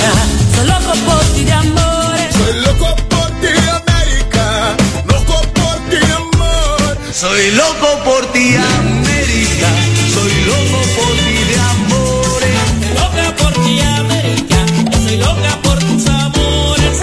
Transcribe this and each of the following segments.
América, soy loco por ti de amores. Soy loco por ti, América, loco por ti, amor. Soy loco por ti, América, soy loco por ti de amores. Loca por ti, América, yo soy loca por tus amores.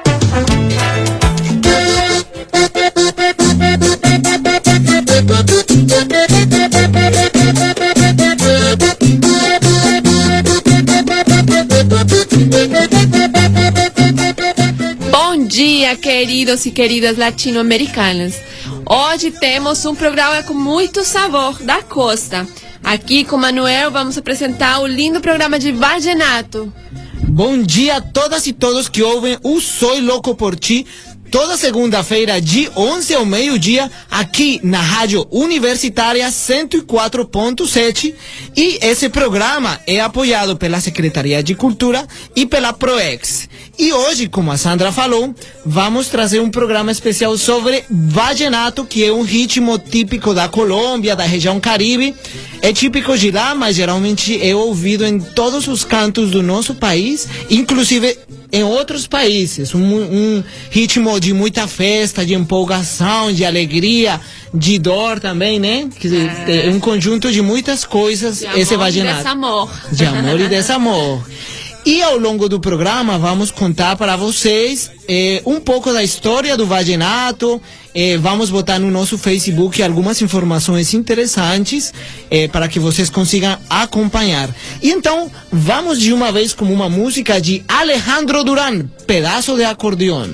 Bom dia, queridos e queridas latino-americanas. Hoje temos programa com muito sabor da costa. Aqui com Manuel vamos apresentar o lindo programa de Vallenato. Bom dia a todas e todos que ouvem o Soy Louco por Ti, toda segunda-feira de 11 ao meio-dia, aqui na Rádio Universitária 104.7, e esse programa é apoiado pela Secretaria de Cultura e pela ProEx. E hoje, como a Sandra falou, vamos trazer um programa especial sobre vallenato, que é um ritmo típico da Colômbia, da região Caribe. É típico de lá, mas geralmente é ouvido em todos os cantos do nosso país, inclusive em outros países. Um ritmo de muita festa, de empolgação, de alegria, de dor também, né? É um conjunto de muitas coisas, De esse amor e vallenato. desamor. De amor e desamor. E ao longo do programa vamos contar para vocês um pouco da história do vallenato. Vamos botar no nosso Facebook algumas informações interessantes para que vocês consigam acompanhar. E então vamos de uma vez com uma música de Alejandro Durán, Pedaço de Acordeón.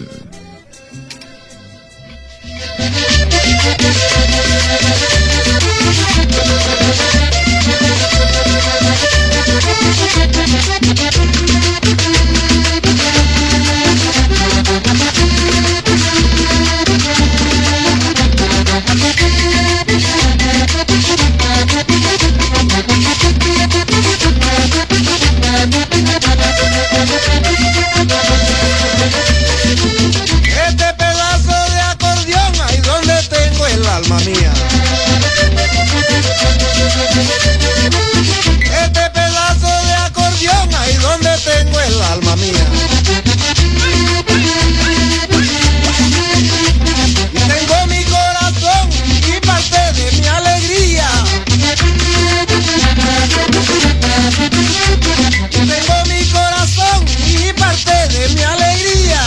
Este pedazo de acordeón, ahí donde tengo el alma mía. Este pedazo de acordeón, ahí donde tengo el alma mía. Y tengo mi corazón y parte de mi alegría. Y tengo mi corazón y parte de mi alegría.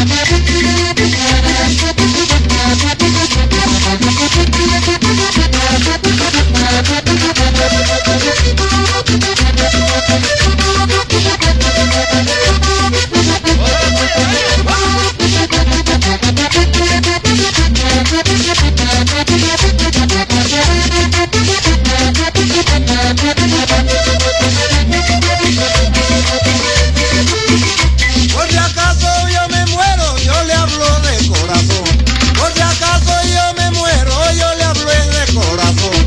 Por si acaso yo me muero, yo le hablo de corazón. Por si acaso yo me muero, yo le hablo de corazón.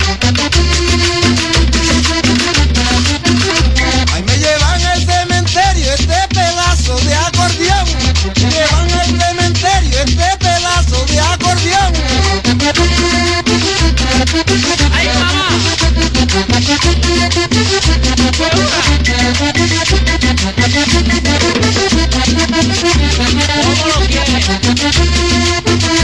Ahí me llevan al cementerio este pedazo de acordeón. Me llevan al cementerio este pedazo de acordeón. Aí, mamá! ¿Cómo lo quiere?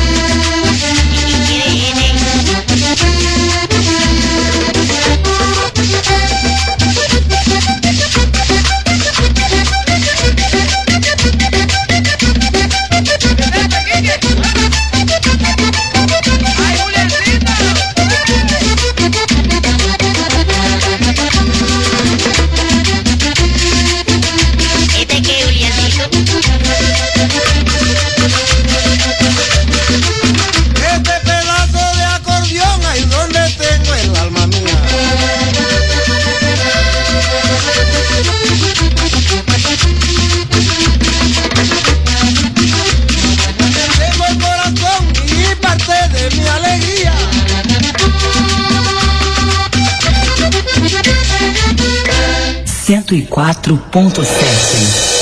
Este pedazo de acordeón, ahí donde tengo el alma mía. Tengo el corazón y parte de mi alegría. 104.7.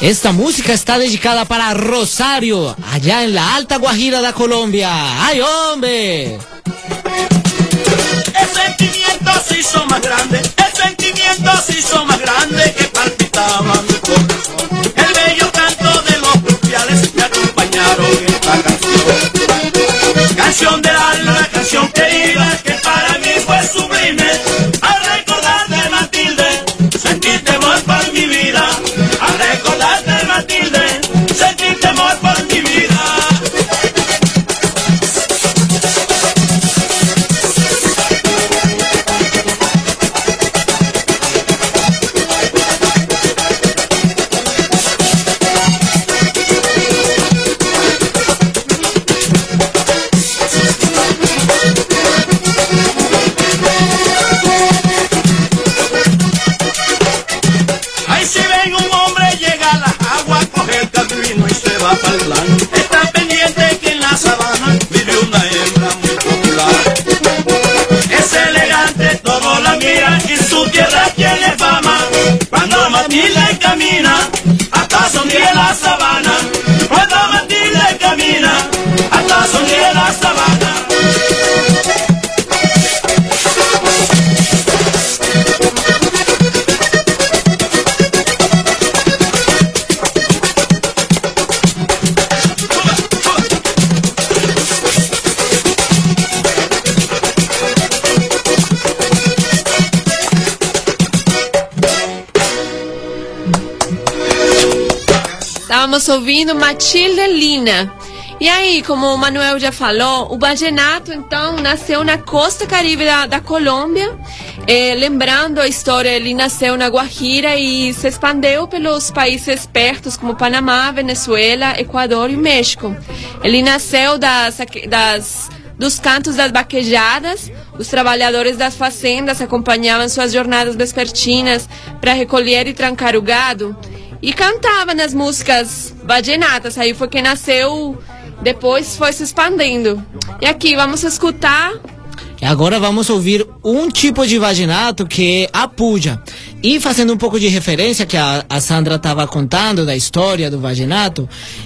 Esta música está dedicada para Rosario, allá en la Alta Guajira de Colombia. ¡Ay, hombre! El sentimiento se hizo más grande, el sentimiento se hizo más grande que palpitaba mi corazón. El bello canto de los rufiales me acompañaron en esta canción. Canción del alma, canción querida que para mí fue sublime. Al recordarte, Matilde, sentí temor por mi vida. Al recordarte, Matilde, sentí temor por mi vida. Está pendiente que en la sabana vive una hembra muy popular. Es elegante, todos la miran, en su tierra tiene fama. Cuando Matilde camina, hasta sonríe la sabana. Cuando Matilde camina, hasta sonríe la sabana. Estávamos ouvindo Matilde Lina. E aí, como o Manuel já falou, o vallenato, então, nasceu na costa caribe da Colômbia. Lembrando a história, ele nasceu na Guajira e se expandeu pelos países pertos, como Panamá, Venezuela, Equador e México. Ele nasceu dos cantos das vaquejadas. Os trabalhadores das fazendas acompanhavam suas jornadas vespertinas para recolher e trancar o gado. E cantava nas músicas vallenatas, aí foi que nasceu, depois foi se expandindo. E aqui vamos escutar. Agora vamos ouvir um tipo de vallenato que é a puja. E fazendo um pouco de referência que a Sandra estava contando da história do vallenato,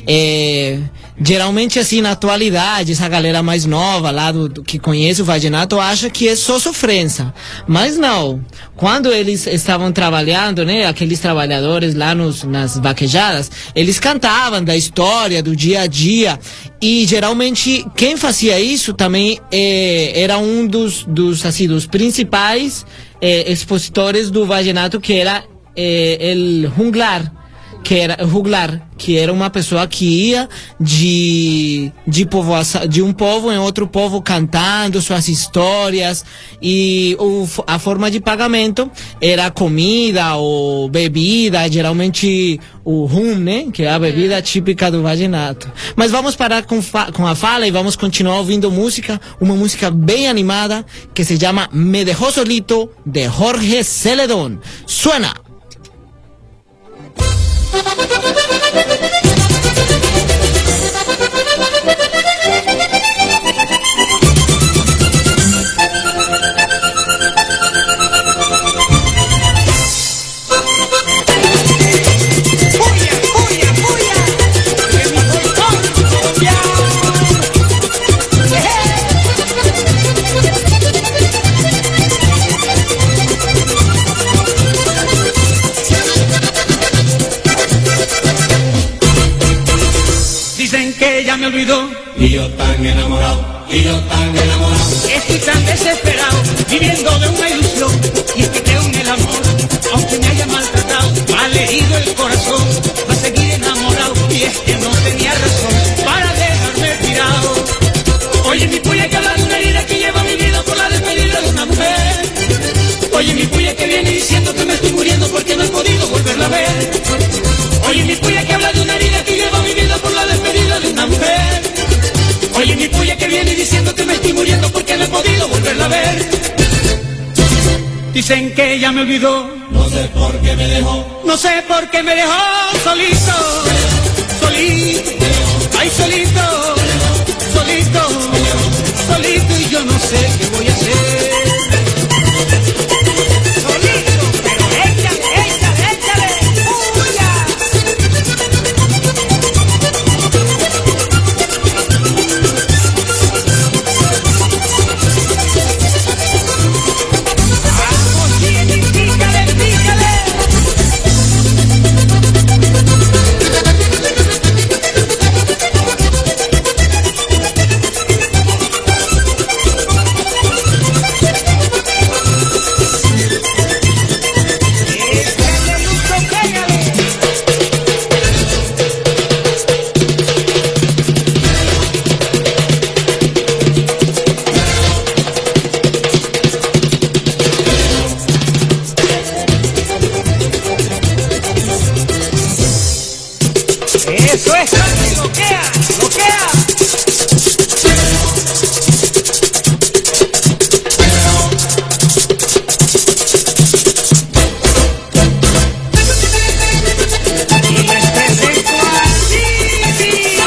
geralmente assim na atualidade essa galera mais nova lá que conhece o vallenato acha que é só sofrência, mas não. Quando eles estavam trabalhando, né, aqueles trabalhadores lá nas vaquejadas, eles cantavam da história do dia a dia e geralmente quem fazia isso também era um dos principais expositores do vallenato, que era el juglar, que era uma pessoa que ia de um povo em outro povo cantando suas histórias, e a forma de pagamento era comida ou bebida, geralmente o rum, né, que é a bebida típica do vallenato. Mas vamos parar com a fala e vamos continuar ouvindo música, uma música bem animada que se chama Me Dejó Solito, de Jorge Celedón. Suena! Me olvidó, y yo tan enamorado, estoy tan desesperado, viviendo de una ilusión, y es que creo en el amor, aunque me haya maltratado, me ha herido el corazón, va a seguir enamorado, y es que no tenía razón para dejarme tirado. Oye mi puya que habla de una herida que lleva mi vida por la despedida de una mujer. Oye mi puya que viene diciendo que me estoy muriendo porque no he podido volverla a ver. Oye mi puya que habla de una herida que lleva mi vida por la despedida de una mujer. Oye mi puya que viene diciendo que me estoy muriendo porque no he podido volverla a ver. Dicen que ella me olvidó, no sé por qué me dejó, no sé por qué me dejó solito, solito, ay solito, solito, solito, y yo no sé qué voy a hacer. Solito, pero échale, échale, échale, puya. bloquea, bloquea. Y les presento a Sisi.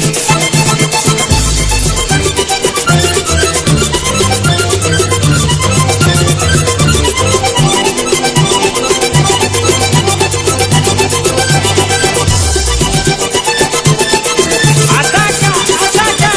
¡Ataca! ¡Ataca!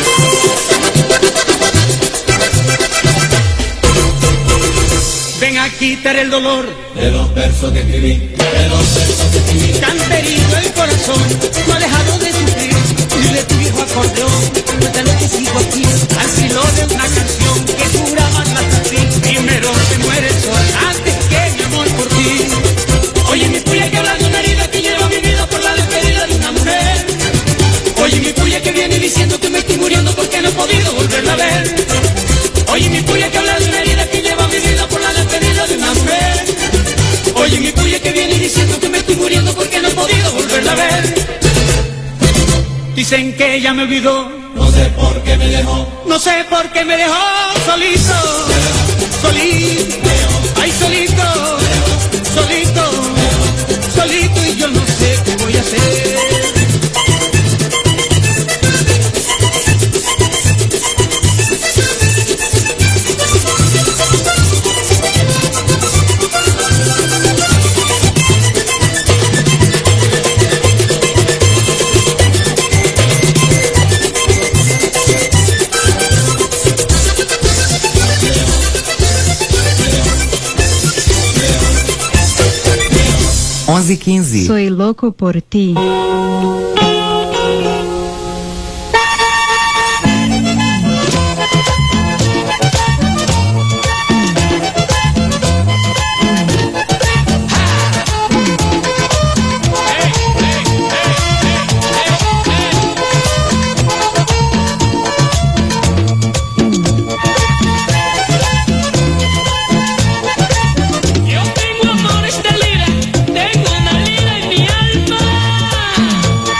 Ven a quitar el dolor De los versos que escribí, Canterito el corazón, no ha dejado de sufrir. Y de tu viejo acordeón, cuéntale que sigo aquí, al filo de una canción que juraba hasta ti. Primero se muere el sol, antes que mi amor por ti. Oye mi puya que hablando una herida que lleva mi vida por la despedida de una mujer. Oye mi puya que viene diciendo que me estoy muriendo porque no he podido volverla a ver. Oye mi puya que habla de una herida que lleva mi vida por la despedida de una mujer. Oye mi puya que viene diciendo que me estoy muriendo porque no he podido volverla a ver. Dicen que ella me olvidó, no sé por qué me dejó. no sé por qué me dejó solito, solito, ay solito, solito, solito y yo no sé qué voy a hacer. Soy loco por ti. Yo tengo amores de lira, tengo una lira en mi alma.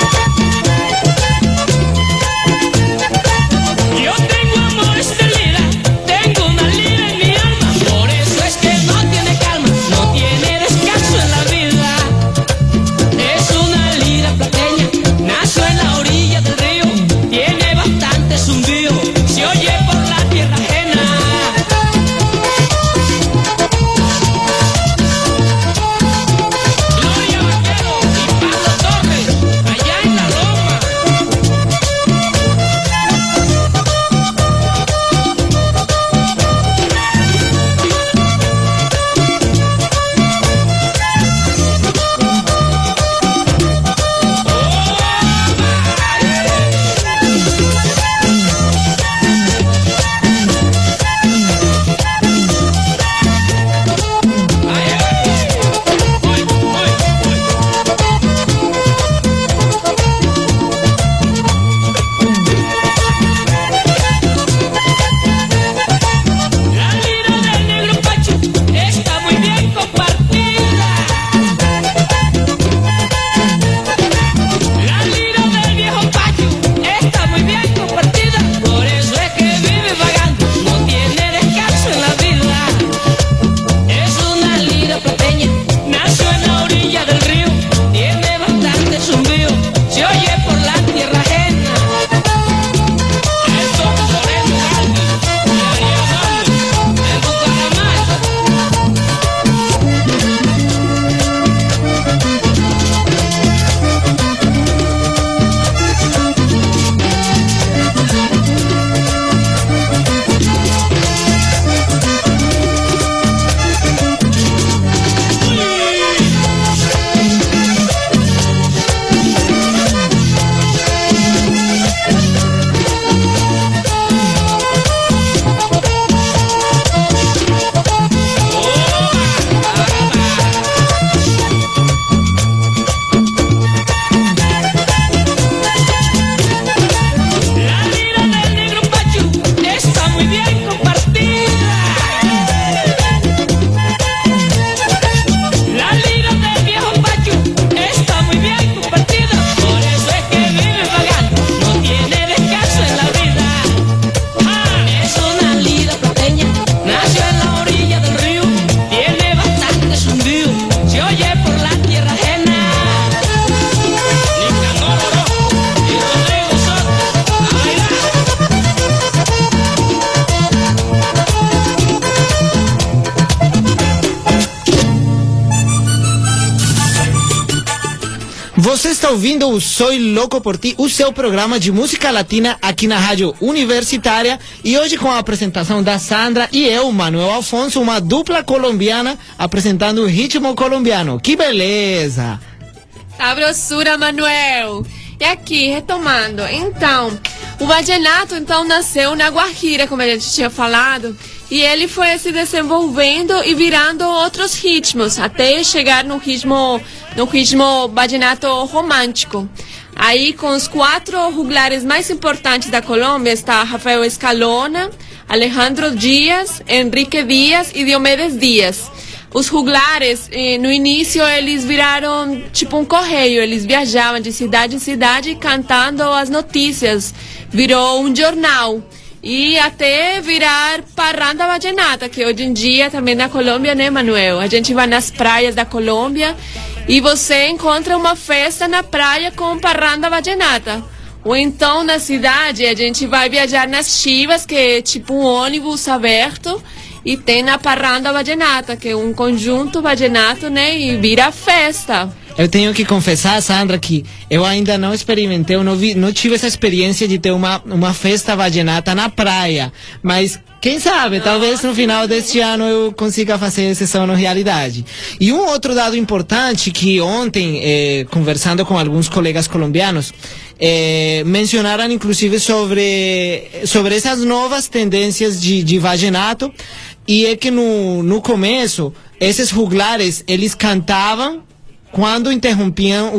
Você está ouvindo o Soy Louco por Ti, o seu programa de música latina aqui na Rádio Universitária. E hoje com a apresentação da Sandra e eu, Manuel Afonso, uma dupla colombiana apresentando o ritmo colombiano. Que beleza! Sabrosura, Manuel! E aqui, retomando, então, o vallenato então nasceu na Guajira, como a gente tinha falado, e ele foi se desenvolvendo e virando outros ritmos, até chegar no ritmo vallenato romântico. Aí, com os 4 juglares mais importantes da Colômbia, está Rafael Escalona, Alejandro Díaz, Enrique Díaz e Diomedes Díaz. Os juglares, no início, eles viraram tipo um correio, eles viajavam de cidade em cidade cantando as notícias, virou um jornal. E até virar parranda vallenata, que hoje em dia também na Colômbia, né, Manuel? A gente vai nas praias da Colômbia e você encontra uma festa na praia com parranda vallenata. Ou então na cidade a gente vai viajar nas Chivas, que é tipo um ônibus aberto, e tem a parranda vallenata, que é um conjunto vallenato, né, e vira festa. Eu tenho que confessar, Sandra, que eu ainda não experimentei, eu não tive essa experiência de ter uma festa vallenata na praia, mas quem sabe, talvez no final deste ano eu consiga fazer esse sonho realidade. E um outro dado importante que ontem, conversando com alguns colegas colombianos, mencionaram inclusive sobre essas novas tendências de vallenato, e é que no começo, esses juglares, eles cantavam quando interrompiam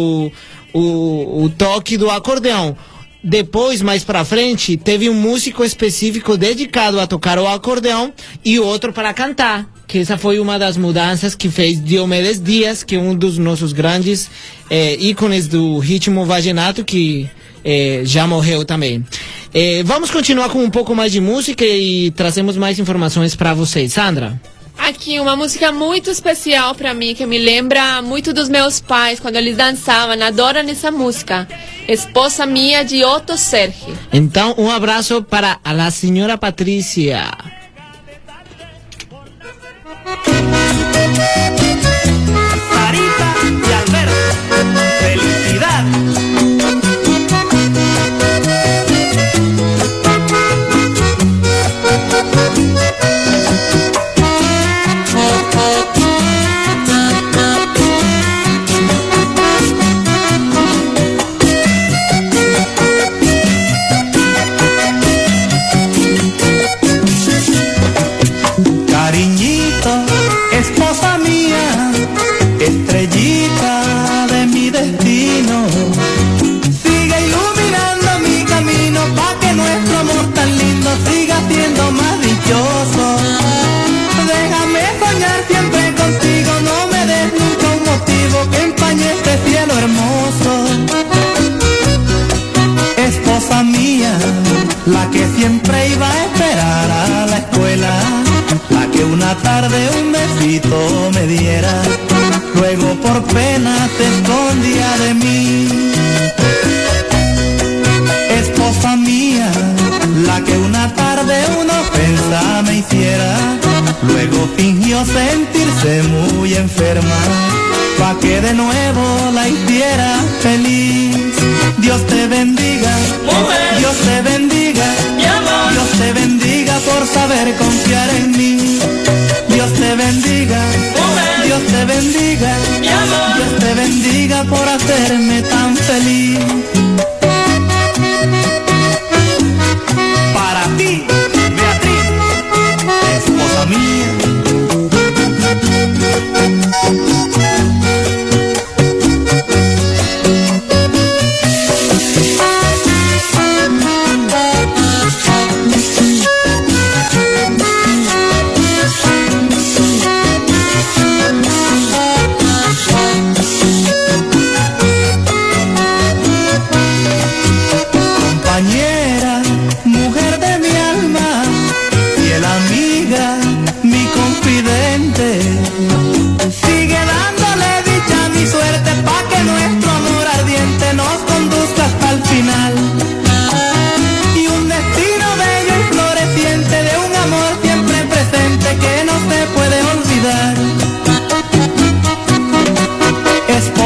o toque do acordeão. Depois, mais pra frente, teve um músico específico dedicado a tocar o acordeão e outro para cantar. Que essa foi uma das mudanças que fez Diomedes Díaz, que é um dos nossos grandes ícones do ritmo vallenato, que já morreu também. Vamos continuar com um pouco mais de música e trazemos mais informações para vocês. Sandra? Aqui, uma música muito especial para mim, que me lembra muito dos meus pais, quando eles dançavam, adoram essa música. Esposa Mía, de Otto Sergi. Então, um abraço para a senhora Patrícia. Sarita y Alberto, felicidad. Cariñito, esposa mía, estrellita de mi destino, sigue iluminando mi camino pa' que nuestro amor tan lindo siga siendo más dichoso. Déjame soñar siempre contigo, no me des nunca un motivo que empañe este cielo hermoso. Esposa mía, la que siempre iba a esperar a la escuela, la que una tarde un besito me diera, luego por pena se escondía de mí. Esposa mía, la que una tarde una ofensa me hiciera, luego fingió sentirse muy enferma, pa' que de nuevo la hiciera feliz. Dios te bendiga, mujer. Dios te bendiga, mi amor. Dios te bendiga por saber confiar en mí. Dios te bendiga, mujer. Dios te bendiga, mi amor. Dios te bendiga por hacerme tan feliz. Para ti, Beatriz, esposa mía.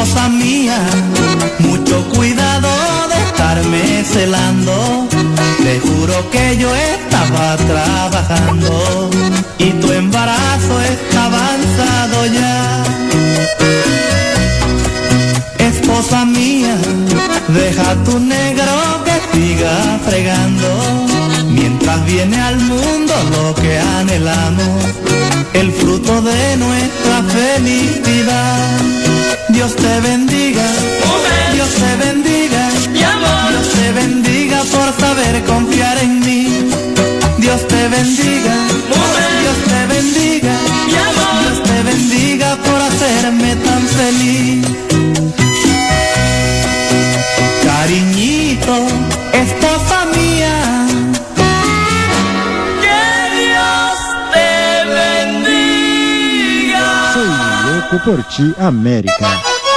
Esposa mía, mucho cuidado de estarme celando. Te juro que yo estaba trabajando y tu embarazo está avanzado ya. Esposa mía, deja tu negro que siga fregando, mientras viene al mundo lo que anhelamos, el fruto de nuestra felicidad. Dios te bendiga, Dios te bendiga, Dios te bendiga por saber confiar en mí. Dios te bendiga, Dios te bendiga, Dios te bendiga por hacerme tan feliz. Cariñito, esposa mía, que Dios te bendiga. Soy loco por ti, América.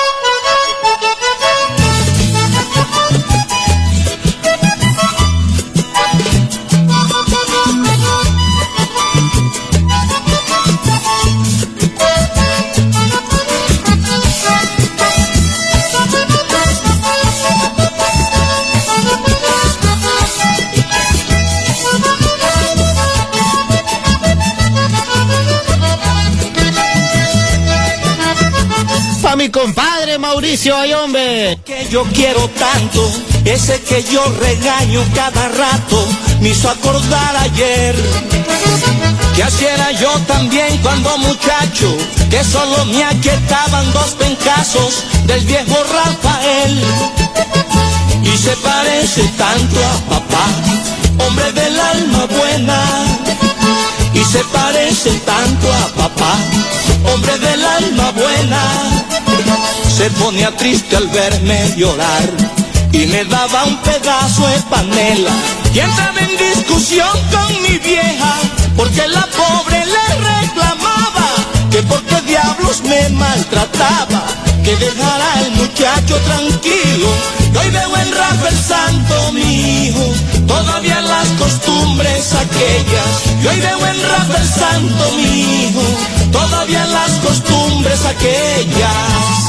Mi compadre Mauricio Ayombe. Que yo quiero tanto, ese que yo regaño cada rato, me hizo acordar ayer que así era yo también cuando muchacho, que solo me aquietaban dos pencazos del viejo Rafael. Y se parece tanto a papá, hombre del alma buena. Y se parece tanto a papá, hombre del alma buena. Se ponía triste al verme llorar y me daba un pedazo de panela y entraba en discusión con mi vieja porque la pobre le reclamaba que por qué diablos me maltrataba, que dejara al muchacho tranquilo. Y hoy veo en Rafael Santo, mi hijo, todavía las costumbres aquellas. Y hoy veo en Rafael Santo, mi hijo, todavía las costumbres aquellas.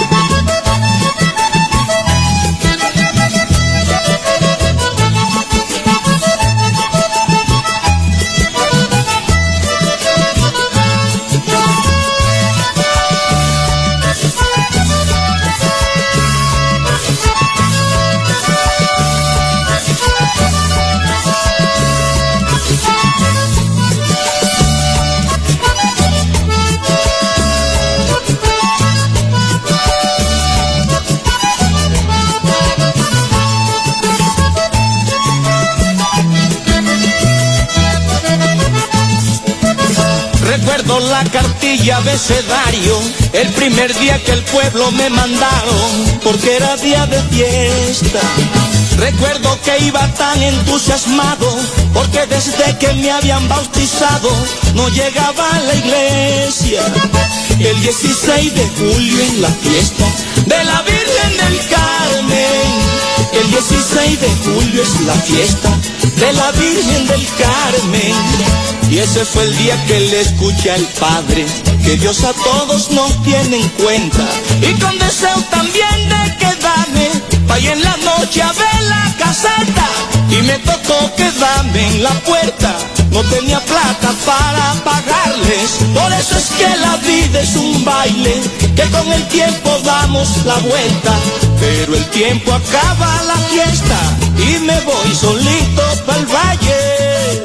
Recuerdo la cartilla abecedario, el primer día que el pueblo me mandaron, porque era día de fiesta. Recuerdo que iba tan entusiasmado, porque desde que me habían bautizado, no llegaba a la iglesia. El 16 de julio en la fiesta de la Virgen del Carmen. El 16 de julio es la fiesta de la Virgen del Carmen. Y ese fue el día que le escuché al Padre que Dios a todos nos tiene en cuenta, y con deseo también de quedarme pa' ahí en la noche a ver la caseta. Y me tocó quedarme en la puerta, no tenía plata para pagarles. Por eso es que la vida es un baile, que con el tiempo damos la vuelta. Pero el tiempo acaba la fiesta y me voy solito pa'l valle.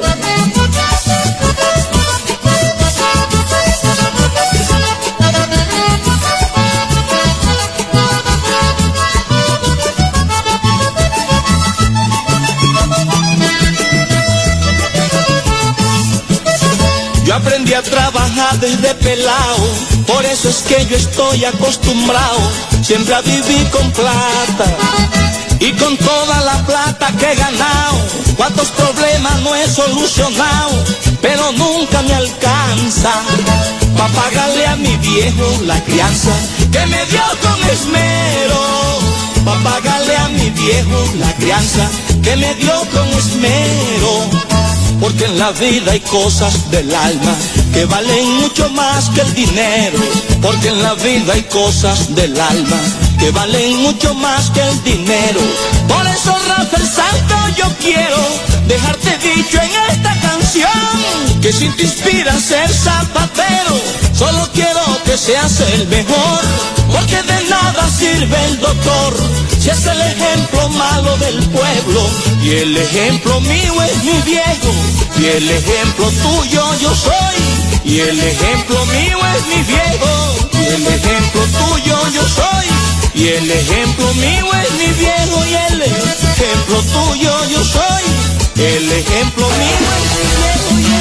Yo aprendí a trabajar desde pelao, por eso es que yo estoy acostumbrado siempre a vivir con plata. Y con toda la plata que he ganado, cuántos problemas no he solucionado, pero nunca me alcanza pa' pagarle a mi viejo la crianza que me dio con esmero. Pa' pagarle a mi viejo la crianza que me dio con esmero. Porque en la vida hay cosas del alma que valen mucho más que el dinero, porque en la vida hay cosas del alma que valen mucho más que el dinero. Por eso, Rafael Santo, yo quiero dejarte dicho en esta canción, que si te inspira a ser zapatero, solo quiero que seas el mejor, porque de nada sirve el doctor si es el ejemplo malo del pueblo, y el ejemplo mío es mi viejo, y el ejemplo tuyo yo soy, y el ejemplo mío es mi viejo, y el ejemplo tuyo yo soy, y el ejemplo mío es mi viejo, y el ejemplo tuyo yo soy, el ejemplo mío es mi viejo, y el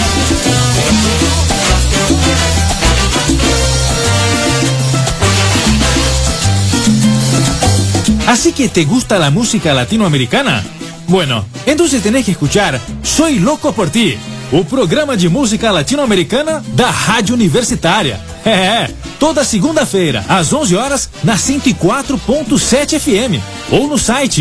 ¿Así que te gusta la música latinoamericana? Bueno, entonces tenés que escuchar Soy Louco por Ti, o programa de música latino-americana da Rádio Universitária. Toda segunda-feira, às 11 horas, na 104.7 FM, ou no site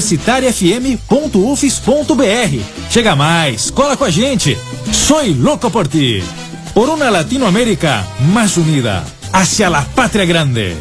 universitariafm.ufes.br. Chega mais, cola com a gente. Soy Louco por Ti, por una Latinoamérica más unida, hacia la patria grande.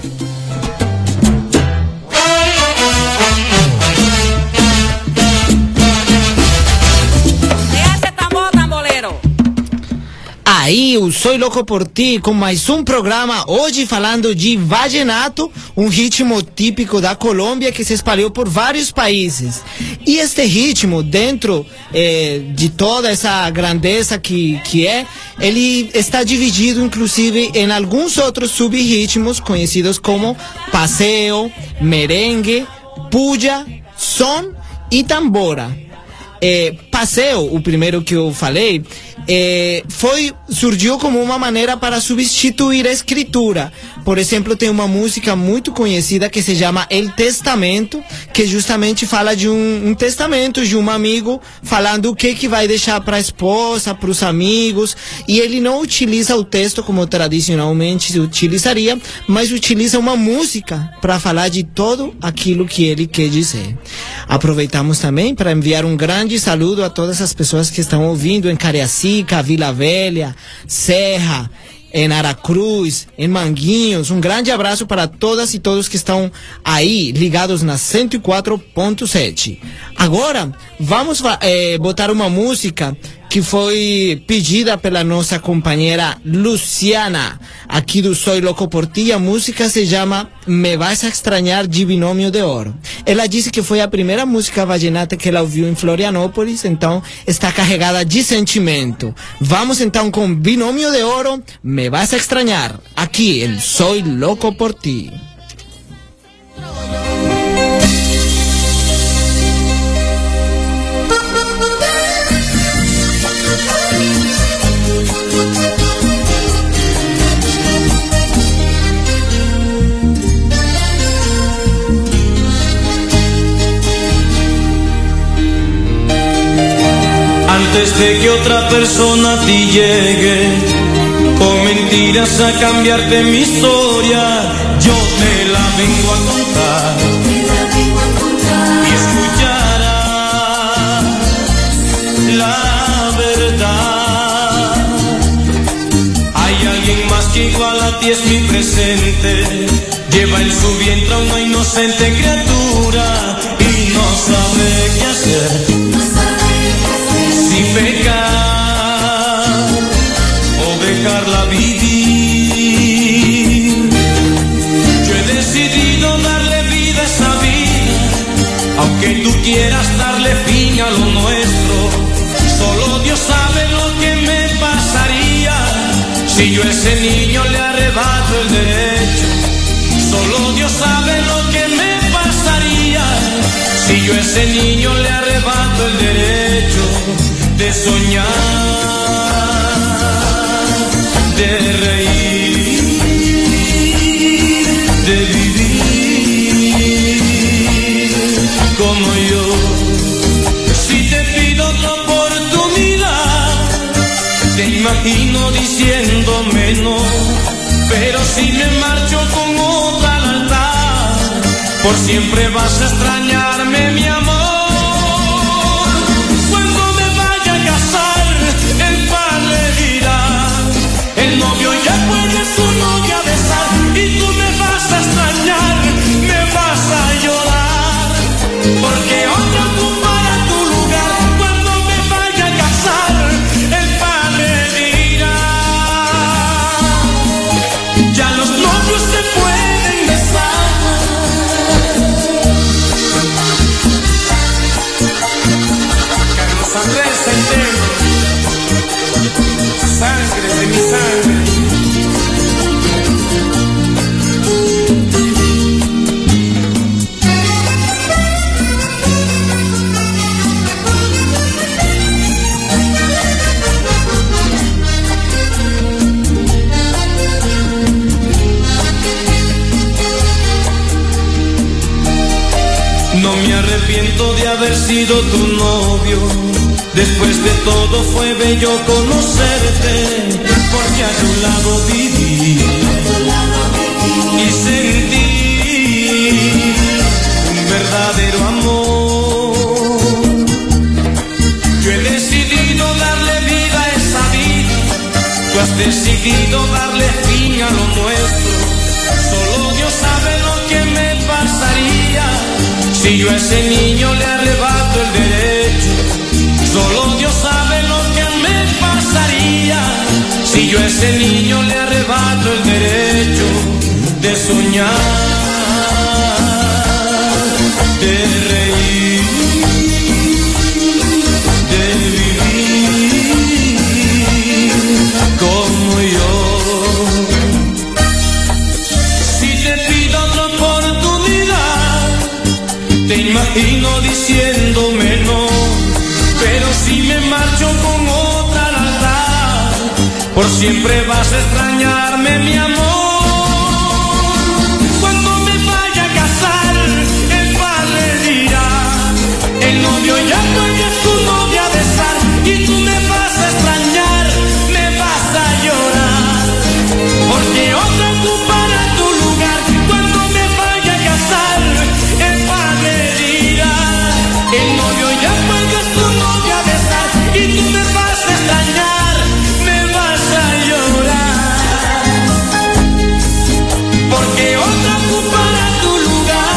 Aí, o Soy Louco por Ti, com mais um programa, hoje falando de vallenato, um ritmo típico da Colômbia que se espalhou por vários países. E este ritmo, dentro de toda essa grandeza que é, ele está dividido inclusive em alguns outros subritmos conhecidos como paseo, merengue, puya, son e tambora. Paseo, o primeiro que eu falei, surgiu como uma maneira para substituir a escritura. Por exemplo, tem uma música muito conhecida que se chama El Testamento, que justamente fala de um testamento de um amigo, falando o que vai deixar para a esposa, para os amigos, e ele não utiliza o texto como tradicionalmente se utilizaria, mas utiliza uma música para falar de todo aquilo que ele quer dizer. Aproveitamos também para enviar um grande saludo a todas as pessoas que estão ouvindo em Cariacica, Vila Velha, Serra, em Aracruz, em Manguinhos. Um grande abraço para todas e todos que estão aí ligados na 104.7. Agora, vamos botar uma música que foi pedida pela nossa companheira Luciana, aqui do Soy Louco por Ti. A música se chama Me Vas a Extrañar, de Binômio de Ouro. Ela disse que foi a primeira música vallenata que ela ouviu em Florianópolis, então está carregada de sentimento. Vamos então com Binômio de Ouro, Me Vas a Extrañar, aqui em Soy Louco por Ti. Antes de que otra persona a ti llegue, con mentiras a cambiarte mi historia, yo te la vengo a contar, y escucharás la verdad. Hay alguien más que igual a ti es mi presente, lleva en su vientre a una inocente criatura y no sabe qué hacer. Si pecar o dejarla vivir, yo he decidido darle vida a esa vida, aunque tú quieras darle fin a lo nuestro. Solo Dios sabe lo que me pasaría si yo a ese niño le arrebato el derecho. Solo Dios sabe lo que me pasaría si yo a ese niño le arrebato el derecho de soñar, de reír, de vivir como yo. Si te pido otra oportunidad, te imagino diciéndome no, pero si me marcho con otra al altar, por siempre vas a extrañarme, mi amor. No me arrepiento de haber sido tu novio. Después de todo fue bello conocerte, porque a tu lado viví y sentí un verdadero amor. Yo he decidido darle vida a esa vida, tú has decidido darle fin a lo nuestro. Solo Dios sabe lo que me pasaría si yo a ese niño le arrebato el derecho. Solo Dios sabe lo que me pasaría si yo a ese niño le arrebato el derecho de soñar, de reír, de vivir como yo. Si te pido otra oportunidad, te imagino diciéndome no. Pero si me marcho con otra al altar, por siempre vas a extrañarme, mi amor. Cuando me vaya a casar, el padre dirá: el novio ya puede su novia besar, y tú me vas a extrañar, me vas a llorar, porque otra ocupará tu lugar. Cuando me vaya a casar, el padre dirá: el novio ya puede su novia besar, y tú me vas a extrañar, me vas a llorar, porque otra ocupará tu lugar.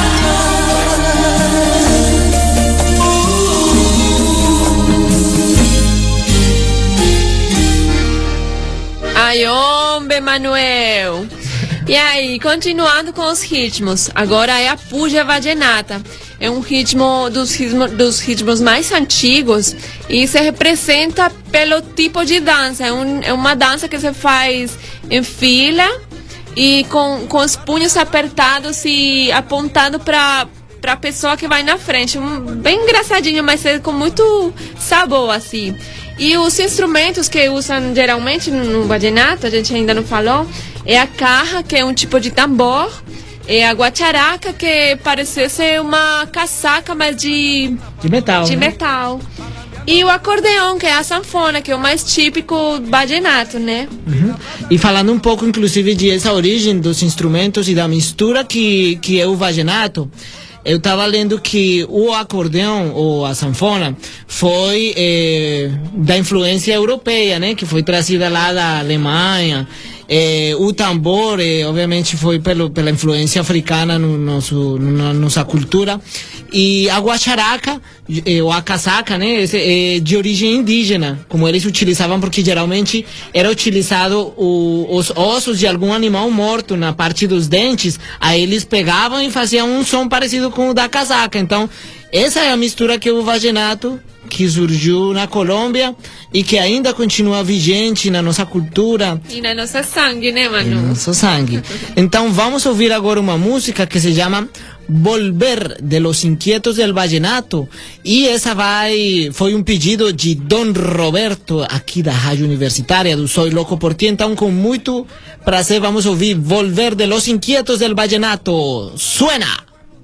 Ai, homem, Manuel! E aí, continuando com os ritmos, agora é a Puja Vallenata. É um ritmo dos ritmos mais antigos e se representa pelo tipo de dança. É uma dança que se faz em fila e com os punhos apertados e apontando para a pessoa que vai na frente. Bem engraçadinho, mas é com muito sabor, assim. E os instrumentos que usam geralmente no vallenato, a gente ainda não falou, é a caja, que é um tipo de tambor, é a guacharaca, que parece ser uma casaca, mas de metal. De metal. E o acordeão, que é a sanfona, que é o mais típico vallenato, né? Uhum. E falando um pouco, inclusive, de essa origem dos instrumentos e da mistura que é o vallenato, eu estava lendo que o acordeão, ou a sanfona, foi da influência europeia, né? Que foi trazida lá da Alemanha. O tambor, obviamente, foi pela influência africana na nossa cultura. E a guacharaca, ou a casaca, né? É de origem indígena, como eles utilizavam, porque geralmente era utilizado os ossos de algum animal morto na parte dos dentes. Aí eles pegavam e faziam um som parecido com o da casaca. Então, essa é a mistura que o vallenato, que surgiu na Colômbia e que ainda continua vigente na nossa cultura. E na nossa sangue, né, Manu? No nosso sangue. Então vamos ouvir agora uma música que se chama Volver, de Los Inquietos del Vallenato. E essa foi um pedido de Dom Roberto, aqui da Rádio Universitária do Soy Loco por Ti. Então, com muito prazer, vamos ouvir Volver, de Los Inquietos del Vallenato. Suena!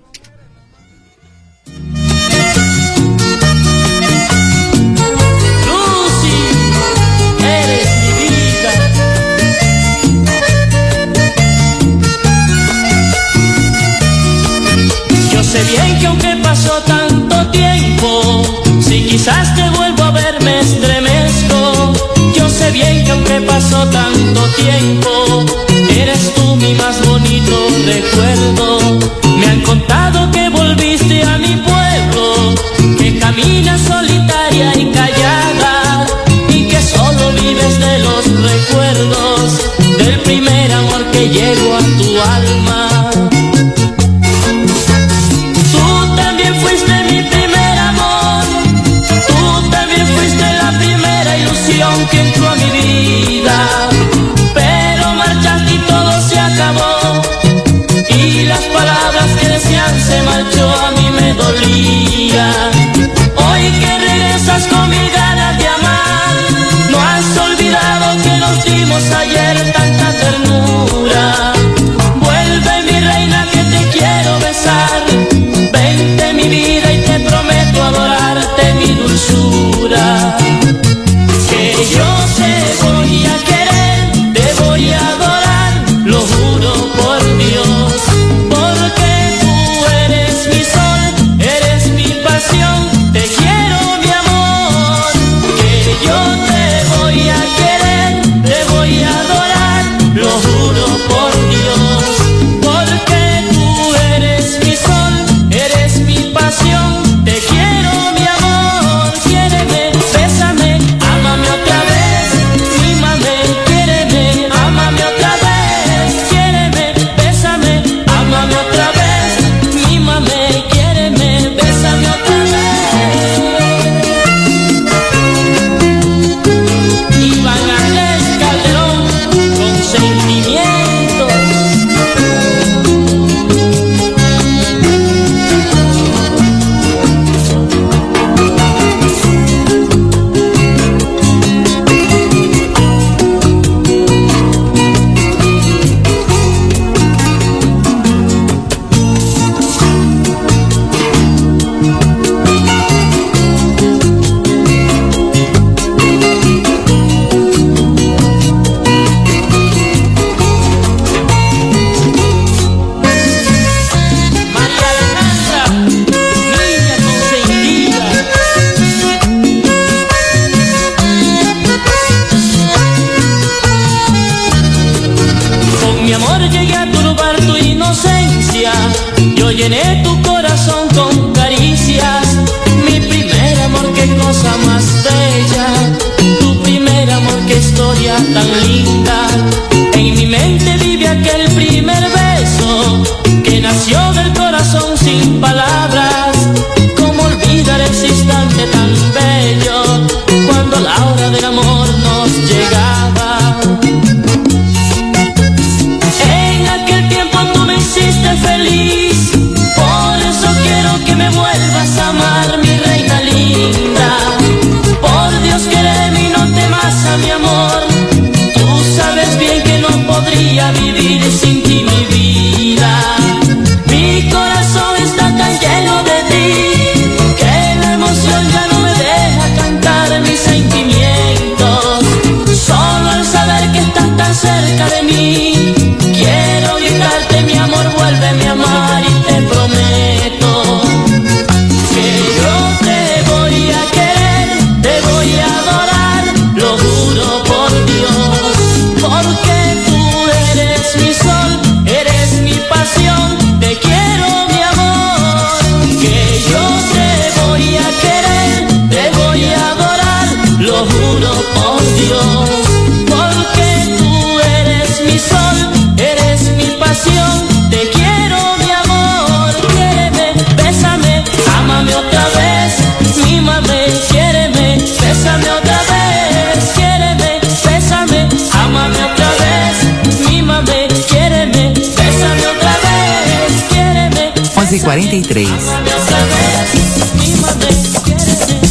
Sé bien que aunque pasó tanto tiempo, si quizás te vuelvo a ver me estremezco. Yo sé bien que aunque pasó tanto tiempo, eres tú mi más bonito recuerdo. Me han contado que volviste a mi pueblo, que caminas solitaria y callada, y que solo vives de los recuerdos del primer amor que llegó a tu alma. Que entró a mi vida, pero marchaste y todo se acabó, y las palabras tu corazón con caricias. Mi primer amor, qué cosa más bella. Tu primer amor, qué historia tan linda. En mi mente vive aquel primer beso que nació del corazón sin palabras. ¿Cómo olvidar ese instante tan bello cuando la hora del amor nos llegaba? En aquel tiempo tú me hiciste feliz, por eso quiero que me vuelvas a amar, mi reina linda. Por Dios, quéreme y no temas a mi amor. Tú sabes bien que no podría vivir sin ti mi vida. Mi corazón está tan lleno de ti que la emoción ya no me deja cantar mis sentimientos. Solo al saber que estás tan cerca de mí, quiero gritarte mi amor, vuélveme a amar y te prometo que yo te voy a querer, te voy a adorar, lo juro por Dios, porque tú eres mi sol, eres mi pasión, te quiero mi amor. Que yo te voy a querer, te voy a adorar, lo juro por Dios, porque tú eres mi sol, eres mi pasión, te quiero mi amor. Quiéreme, bésame, ámame otra vez, mímame, quiéreme, bésame otra vez. Quiéreme, bésame, ámame otra vez, mímame, quiéreme, bésame otra vez. Quiéreme, 11:43. ámame otra vez, mímame, quiéreme.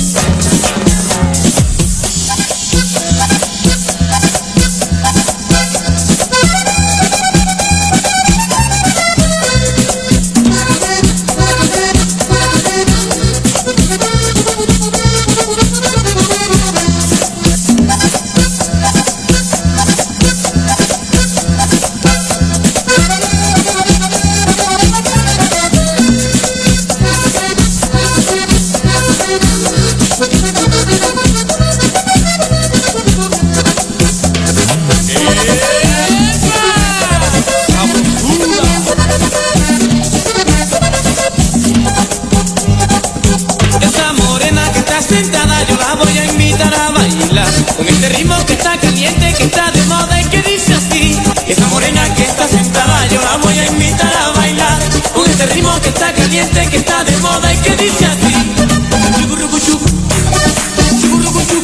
Esa morena que está sentada yo la voy a invitar a bailar con este ritmo que está caliente, que está de moda y que dice así. Esa morena que está sentada yo la voy a invitar a bailar con este ritmo que está caliente, que está de moda y que dice así. Chucurucuchuc, chucurucuchuc,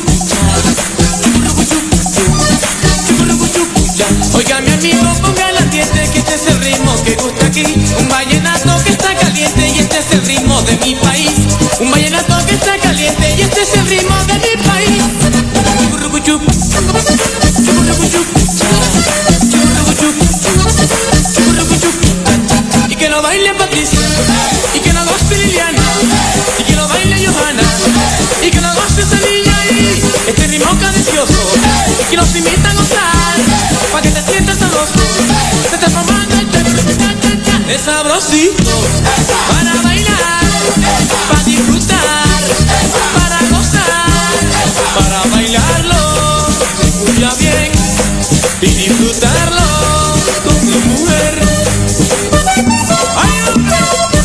chucurucuchuc, ya. Oiga mi amigo, ponga el ambiente que este es el ritmo que gusta aquí. Un vallenato que está caliente y este es el ritmo de mi país. Un vallenato que está caliente y este es el ritmo de mi país. Chucurucuchuc, chucurucuchuc, chucurucuchuc, chucurucuchuc. Y que lo baile Patricia, y que lo goce Liliana, y que lo baile Johanna, y que lo goce esa niña ahí. Este ritmo cadencioso, y que nos invita a gozar, pa' que te sientas sabroso. Se está formando el cha-cha-cha-cha, es sabrosito, para bailar, para disfrutar, para gozar, para bailarlo, escucha bien, y disfrutarlo con mi mujer. ¡Ay, hombre!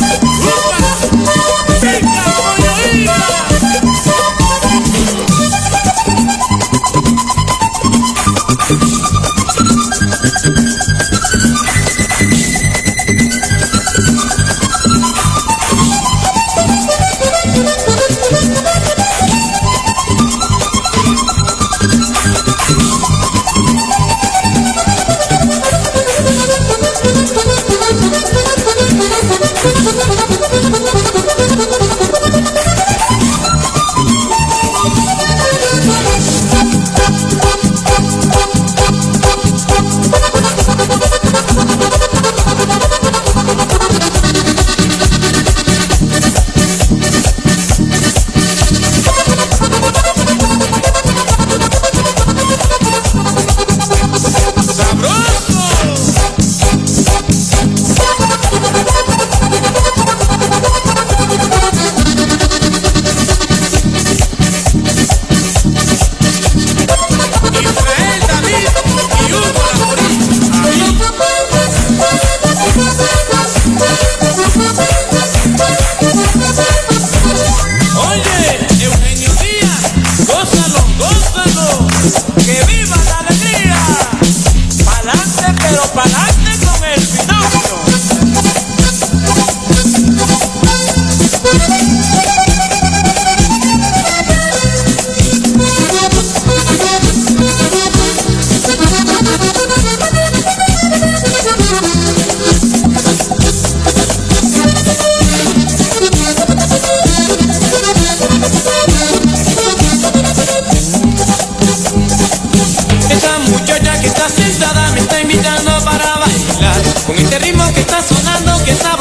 ¡Upa! ¡Venga, voy a ir!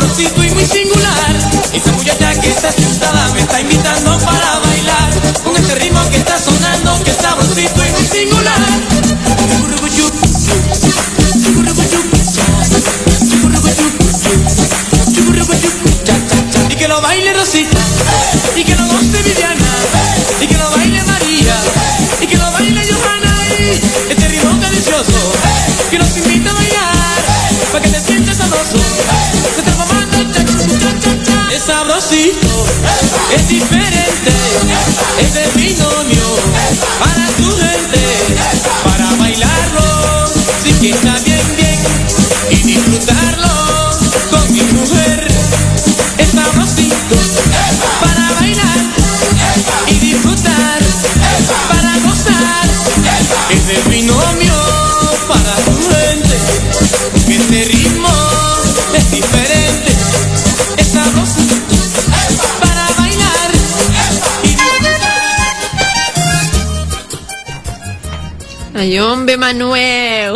sabrosito y muy singular. Esa muchacha que está sentada me está invitando para bailar con este ritmo que está sonando, que es sabrosito y muy singular. Y que lo baile Rosita, y que lo goce Viviana, y que lo baile María, y que lo baile Johanna, y este ritmo delicioso que nos invita a bailar, para que te sientas sabroso, se está formando cha-cha-cha-cha. Es sabrosito, es diferente, es el binomio para tu gente, para bailarlo, sí que está bien bien, y disfrutarlo con mi mujer. Es sabrosito para bailar y disfrutar, para gozar, es el binomio para tu gente, que este ritmo es diferente, es sabrosito para bailar y disfrutar. Ai, homem, Manuel!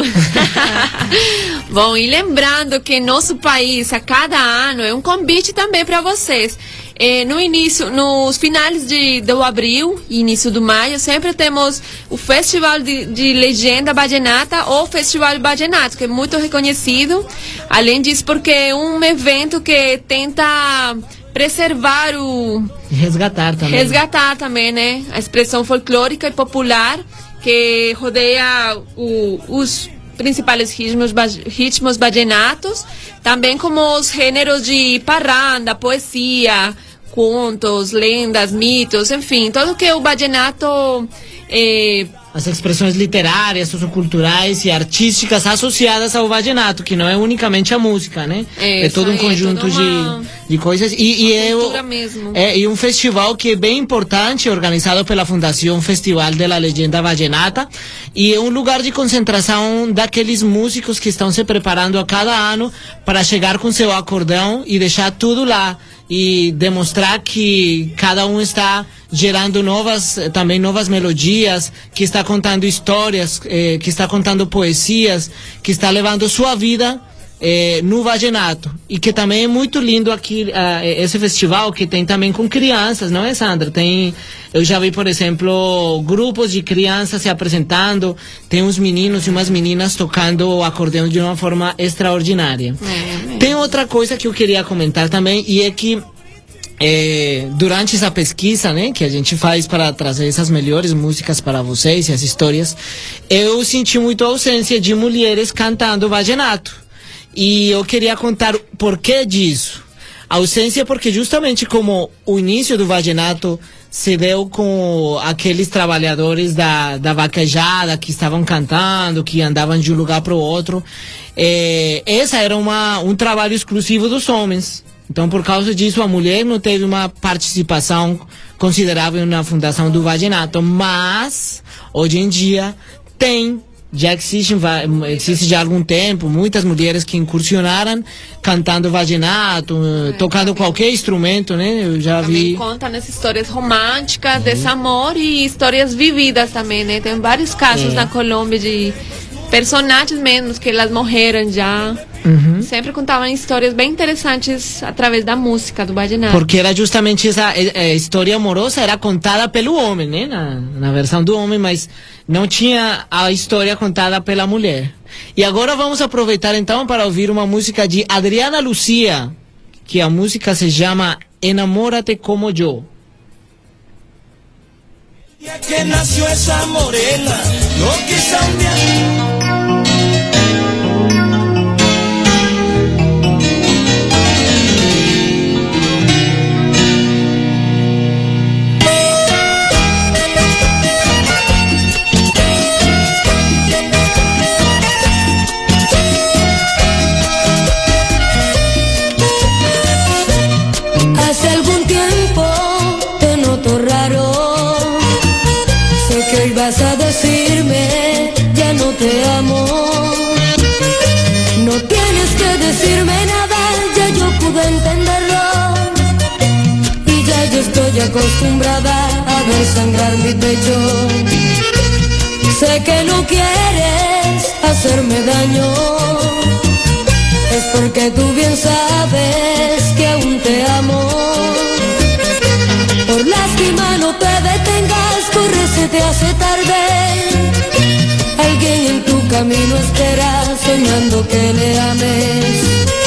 Bom, e lembrando que nosso país, a cada ano, é um convite também para vocês. No início, nos finais do abril e início do maio, sempre temos o Festival de Legenda Vallenata ou Festival Vallenato, que é muito reconhecido. Além disso, porque é um evento que tenta preservar resgatar também, né? A expressão folclórica e popular que rodeia os principais ritmos vallenatos, também como os gêneros de parranda, poesia, contos, lendas, mitos, enfim, tudo que o vallenato as expressões literárias, socioculturais e artísticas associadas ao vallenato, que não é unicamente a música, né? É todo um conjunto de coisas. E um festival que é bem importante, organizado pela Fundação Festival de la Leyenda Vallenata, e é um lugar de concentração daqueles músicos que estão se preparando a cada ano para chegar com seu acordeão e deixar tudo lá, e demonstrar que cada um está gerando novas melodias, que está contando histórias, que está contando poesias, que está levando sua vida no vallenato. E que também é muito lindo aqui esse festival, que tem também com crianças, não é, Sandra? Eu já vi, por exemplo, grupos de crianças se apresentando, tem uns meninos e umas meninas tocando o acordeão de uma forma extraordinária. Tem outra coisa que eu queria comentar também, e é que durante essa pesquisa, né, que a gente faz para trazer essas melhores músicas para vocês e as histórias, eu senti muito a ausência de mulheres cantando vallenato. E eu queria contar por que disso. A ausência porque justamente como o início do vallenato se deu com aqueles trabalhadores da vaquejada que estavam cantando, que andavam de um lugar para o outro, essa era um trabalho exclusivo dos homens. Então, por causa disso, a mulher não teve uma participação considerável na fundação do vallenato. Mas, hoje em dia, já existe já há algum tempo muitas mulheres que incursionaram cantando vallenato, tocando qualquer instrumento, né? Eu já vi. Também conta nessas histórias românticas, desamor e histórias vividas também, né? Tem vários casos na Colômbia de personagens mesmo que elas morreram já. Sempre contavam histórias bem interessantes através da música do vallenato. Porque era justamente essa história amorosa, era contada pelo homem, né? Na versão do homem, mas não tinha a história contada pela mulher. E agora vamos aproveitar então para ouvir uma música de Adriana Lucía, que a música se chama Enamórate como yo. Que nació esa morena, no quise cambiar. Hace algún tiempo te noto raro. Sé que hoy vas a decirme ya no te amo. No tienes que decirme nada, ya yo pude entenderlo. Y ya yo estoy acostumbrada a ver sangrar mi pecho. Sé que no quieres hacerme daño. es porque tú bien sabes que aún te amo. Por lástima no te detengas, corre, se te hace tarde. Alguien en tu camino espera, soñando que le ames.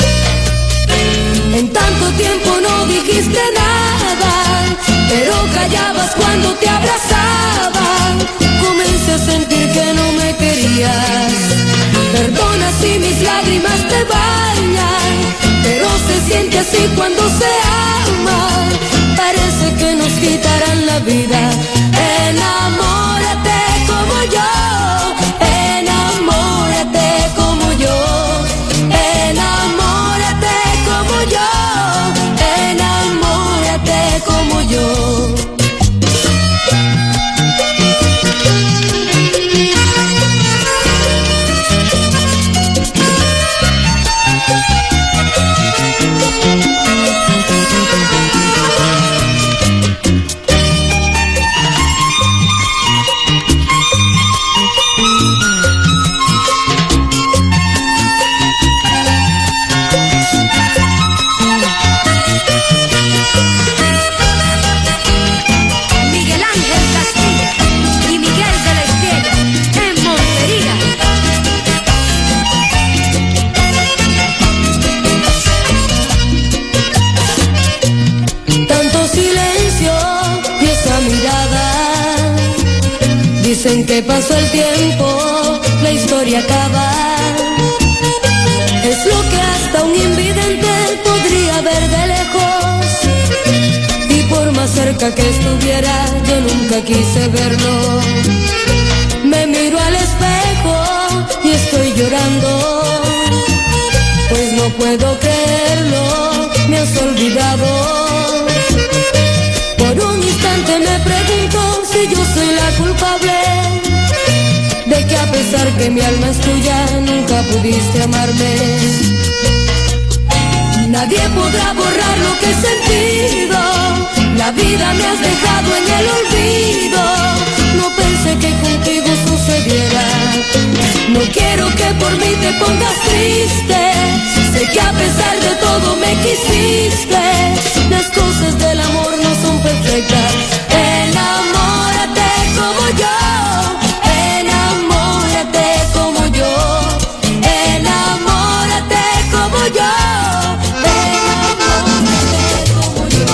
En tanto tiempo no dijiste nada, pero callabas cuando te abrazaba. Comencé a sentir que no me querías. Perdona si mis lágrimas te bañan, pero se siente así cuando se ama. Parece que nos quitarán la vida. Enamórate como yo, enamórate como yo, enamórate como yo, enamórate como yo. Dicen que pasó el tiempo, la historia acaba. Es lo que hasta un invidente podría ver de lejos. Y por más cerca que estuviera, yo nunca quise verlo. Me miro al espejo y estoy llorando, pues no puedo creerlo, me has olvidado. Por un instante me pregunto si yo soy la culpable de que a pesar que mi alma es tuya, nunca pudiste amarme. Nadie podrá borrar lo que he sentido, la vida me has dejado en el olvido. No pensé que contigo sucediera, no quiero que por mí te pongas triste. Sé que a pesar de todo me quisiste, las cosas del amor no son perfectas. Enamórate como yo, enamórate como yo, enamórate como yo, enamórate como yo.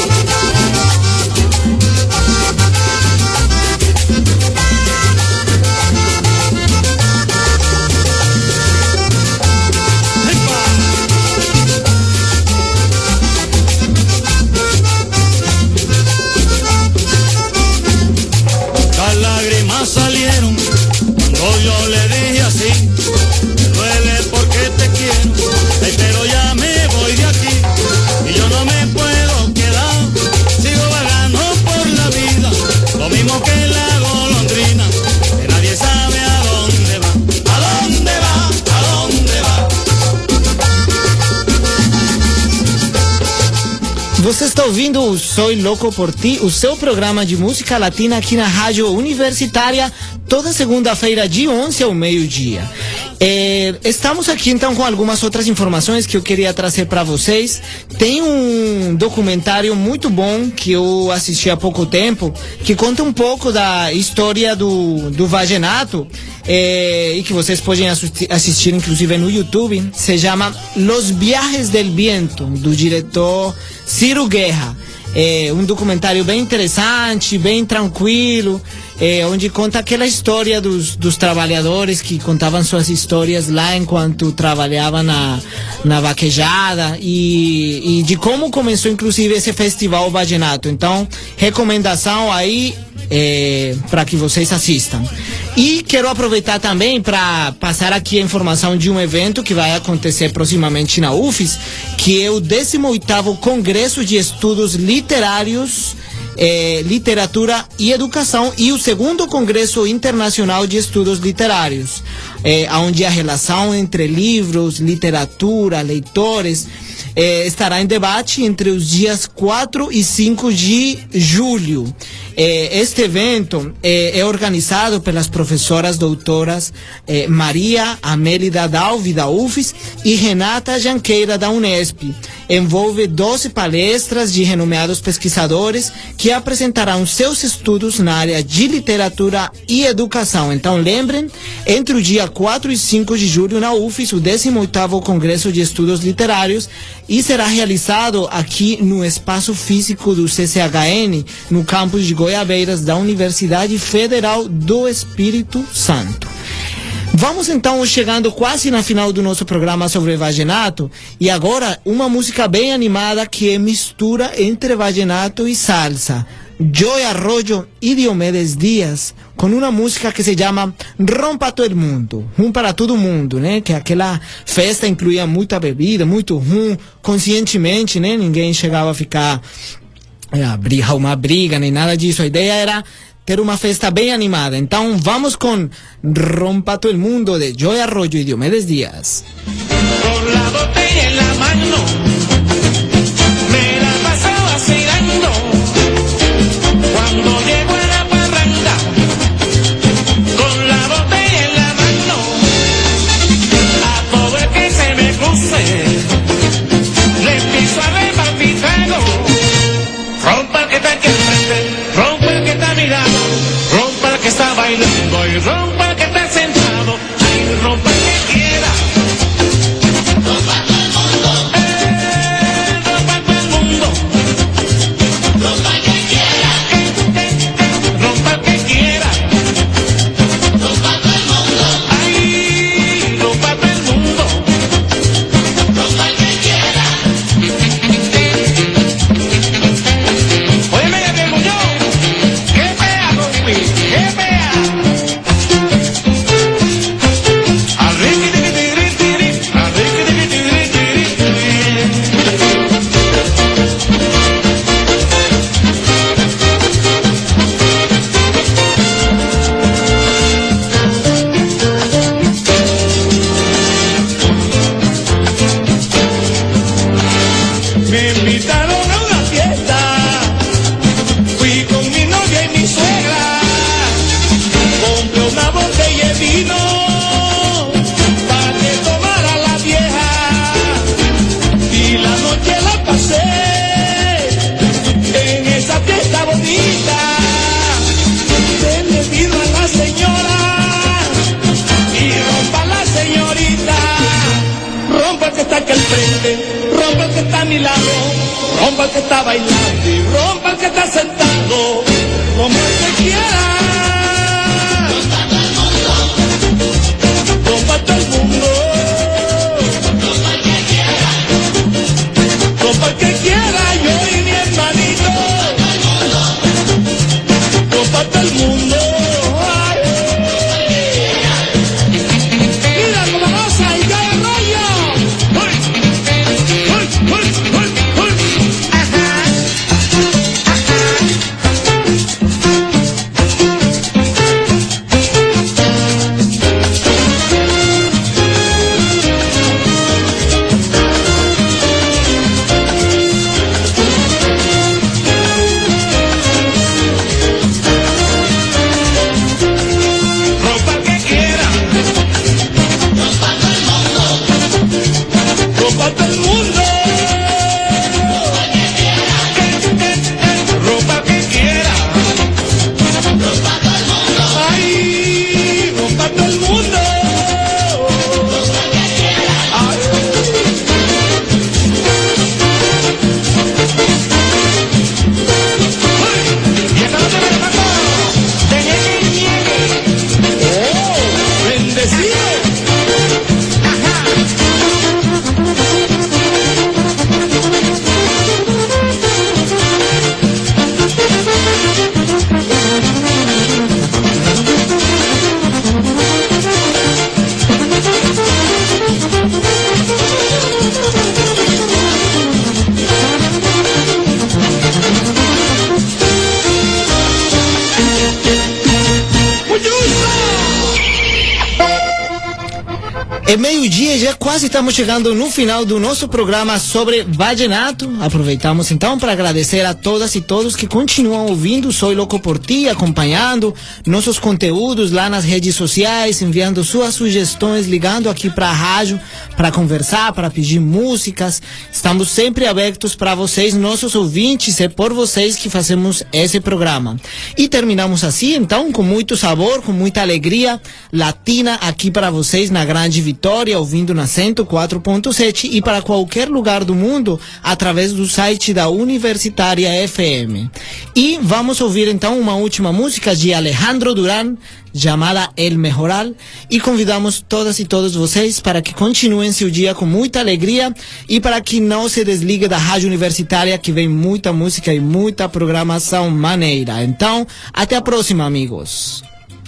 Las lágrimas salieron cuando yo le dije así: me duele porque te quiero, ay, pero ya me voy de aquí y yo no me puedo quedar. Sigo vagando por la vida, lo mismo que la golondrina, que nadie sabe a dónde va, a dónde va, a dónde va. Você está ouvindo o Soy Louco por Ti, o seu programa de música latina aqui na Rádio Universitária, toda segunda-feira de 11 ao meio-dia. Estamos aqui então com algumas outras informações que eu queria trazer para vocês. Tem um documentário muito bom que eu assisti há pouco tempo, que conta um pouco da história do vallenato, e que vocês podem assistir inclusive no YouTube. Se chama Los Viajes del Viento, do diretor Ciro Guerra. É um documentário bem interessante, bem tranquilo, onde conta aquela história dos trabalhadores que contavam suas histórias lá enquanto trabalhavam na vaquejada, e de como começou inclusive esse festival vallenato. Então, recomendação aí para que vocês assistam. E quero aproveitar também para passar aqui a informação de um evento que vai acontecer proximamente na UFES, que é o 18º Congresso de Estudos Literários, Literatura e Educação, e o 2º Congresso Internacional de Estudos Literários, onde a relação entre livros, literatura, leitores estará em debate entre os dias 4 e 5 de julho. Este evento é organizado pelas professoras doutoras Maria Amélida Dalvi, da UFES, e Renata Janqueira, da Unesp. Envolve 12 palestras de renomeados pesquisadores que apresentarão seus estudos na área de literatura e educação. Então, lembrem, entre o dia 4 e 5 de julho na UFES, o 18º Congresso de Estudos Literários, e será realizado aqui no espaço físico do CCHN, no campus de Goiabeiras da Universidade Federal do Espírito Santo. Vamos então chegando quase na final do nosso programa sobre vallenato, e agora uma música bem animada que é mistura entre vallenato e salsa. Joey Arroyo y Diomedes Díaz, com uma música que se chama Rompa Todo Mundo, rum para todo mundo, né? Que aquela festa incluía muita bebida, muito rum, conscientemente, né? Ninguém chegava a ficar uma briga, nem nada disso. A ideia era ter uma festa bem animada. Então vamos com Rompa Todo Mundo de Joey Arroyo y Diomedes Díaz. Con la botella en la mano, me la paso vacilando. Cuando llego a la parranda, con la botella en la mano, a todo el que se me cruce, le empiezo a repartir trago. Rompa el que está aquí enfrente, rompa el que está mirando, rompa el que está bailando y rompa el que está sentado. Ay, rompa el que quiera. Rompa todo el mundo. Rompa todo el mundo. Rompa el que quiera. Rompa el que quiera. Rompa todo el mundo. Ay, rompa todo el mundo. Rompa el que quiera. Óyeme, ya tengo yo. ¡Qué fea, compi! ¡Qué fea! Me invitaron a una fiesta, fui con mi novia y mi suegra, compré una botella de vino para que tomara la vieja, y la noche la pasé en esa fiesta bonita. Denle vino a la señora y rompa la señorita. Rompa el que está aquí al frente, rompa el que está a mi lado, rompa el que está bailando y rompa el que está sentado, como el que quiera. Rompa todo el mundo. Rompa todo el mundo. Rompa el que quiera. Rompa el que quiera, yo y mi hermanito. Rompa todo el mundo. Ay. Mira como goza y cae el rollo. É meio-dia, já quase estamos chegando no final do nosso programa sobre vallenato. Aproveitamos então para agradecer a todas e todos que continuam ouvindo Soy Louco por Ti, acompanhando nossos conteúdos lá nas redes sociais, enviando suas sugestões, ligando aqui para a rádio para conversar, para pedir músicas. Estamos sempre abertos para vocês, nossos ouvintes, é por vocês que fazemos esse programa. E terminamos assim, então, com muito sabor, com muita alegria latina aqui para vocês na Grande Vitória, ouvindo na 104.7 e para qualquer lugar do mundo através do site da Universitária FM. E vamos ouvir então uma última música de Alejandro Duran, chamada El Mejoral, e convidamos todas e todos vocês para que continuem seu dia com muita alegria e para que não se desligue da Rádio Universitária, que vem muita música e muita programação maneira. Então, até a próxima, amigos.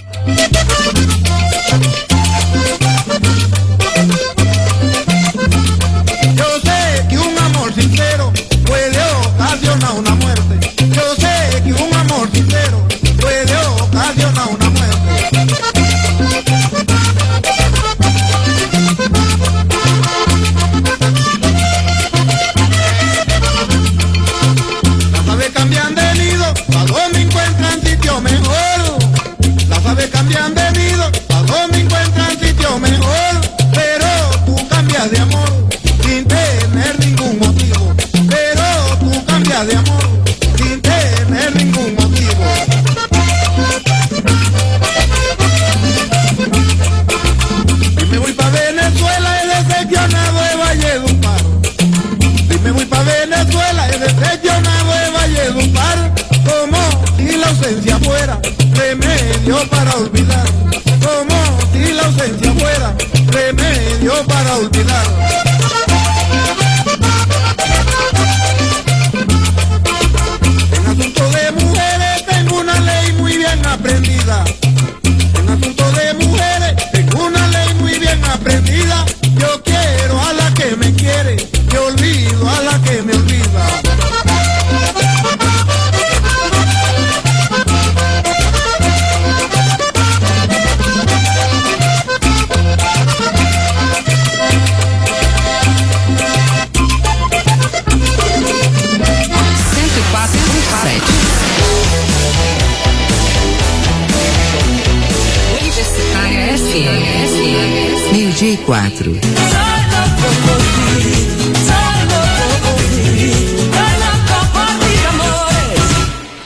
Yo sé que un amor sincero puede ocasionar una muerte. Yo sé que un amor sincero puede ocasionar una muerte. Las aves cambian de nido a donde encuentran sitio mejor. Las aves cambian de nido a donde encuentran sitio mejor. Pero tú cambias de amor sin tener ningún motivo. Pero tú cambias de amor sin tener ningún motivo. Y me voy pa' Venezuela, he decepcionado de Valledupar. Y me voy pa' Venezuela, he decepcionado de Valledupar. Como si la ausencia fuera remedio para olvidar. Como si la ausencia fuera remedio para olvidar. En asunto de mujeres tengo una ley muy bien aprendida. En asunto de mujeres tengo una ley muy bien aprendida. Yo quiero a la que me quiere, yo olvido a la que me olvida. Meio-dia e 4.